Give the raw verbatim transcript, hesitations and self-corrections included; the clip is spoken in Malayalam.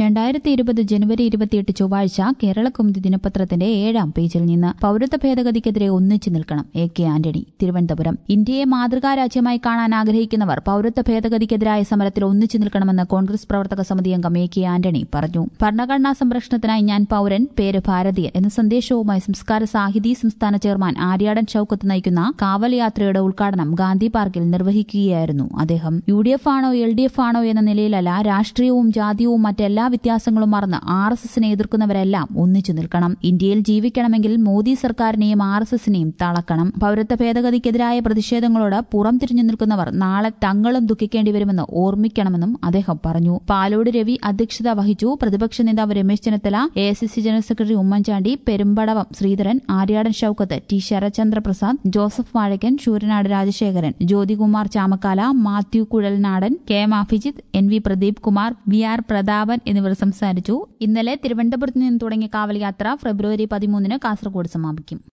രണ്ടായിരത്തി ഇരുപത് ജനുവരി ഇരുപത്തിയെട്ട് ചൊവ്വാഴ്ച കേരളകൗമുദി ദിനപത്രത്തിന്റെ ഏഴാം പേജിൽ നിന്ന് പൌരത്വ ഭേദഗതിക്കെതിരെ ഒന്നിച്ചു നിൽക്കണം എ കെ ആന്റണി. തിരുവനന്തപുരം. ഇന്ത്യയെ മാതൃകാ രാജ്യമായി കാണാൻ ആഗ്രഹിക്കുന്നവർ പൌരത്വ ഭേദഗതിക്കെതിരായ സമരത്തിൽ ഒന്നിച്ചു നിൽക്കണമെന്ന് കോൺഗ്രസ് പ്രവർത്തക സമിതി അംഗം എ കെ ആന്റണി പറഞ്ഞു. ഭരണഘടനാ സംരക്ഷണത്തിനായി ഞാൻ പൌരൻ, പേര് ഭാരതീയൻ എന്ന സന്ദേശവുമായി സംസ്കാര സാഹിതി സംസ്ഥാന ചെയർമാൻ ആര്യാടൻ ഷൌക്കത്ത് നയിക്കുന്ന കാവൽ യാത്രയുടെ ഉദ്ഘാടനം ഗാന്ധി പാർക്കിൽ നിർവഹിക്കുകയായിരുന്നു അദ്ദേഹം. യു ഡി എഫ് ആണോ എൽ ഡി എഫ് ആണോ എന്ന നിലയിലല്ല, രാഷ്ട്രീയവും ജാതിയവും മറ്റെല്ലാ വ്യത്യാസങ്ങളും മറന്ന് ആർ എസ് എസിനെ എതിർക്കുന്നവരെല്ലാം ഒന്നിച്ചു നിൽക്കണം. ഇന്ത്യയിൽ ജീവിക്കണമെങ്കിൽ മോദി സർക്കാരിനെയും ആർ എസ് എസിനെയും തളക്കണം. പൌരത്വ ഭേദഗതിക്കെതിരായ പ്രതിഷേധങ്ങളോട് പുറം തിരിഞ്ഞു നിൽക്കുന്നവർ നാളെ തങ്ങളും ദുഃഖിക്കേണ്ടി വരുമെന്ന് ഓർമ്മിക്കണമെന്നും അദ്ദേഹം പറഞ്ഞു. പാലോട് രവി അധ്യക്ഷത വഹിച്ചു. പ്രതിപക്ഷ നേതാവ് Ramesh Chennithala, A I C C general secretary Oommen Chandy, Perumbadavam Sreedharan, Aryadan Shoukath, T Sarathchandra Prasad, Joseph Vazhakkan, Sooranad Rajasekharan, Jyothikumar Chamakkala, Mathew Kuzhalnadan, K M Abhijith, N V Pradeep Kumar, V R Prathapan എന്നിവർ സംസാരിച്ചു. ഇന്നലെ തിരുവനന്തപുരത്ത് നിന്ന് തുടങ്ങിയ കാവൽ യാത്ര ഫെബ്രുവരി പതിമൂന്നിന് കാസർഗോഡ് സമാപിക്കും.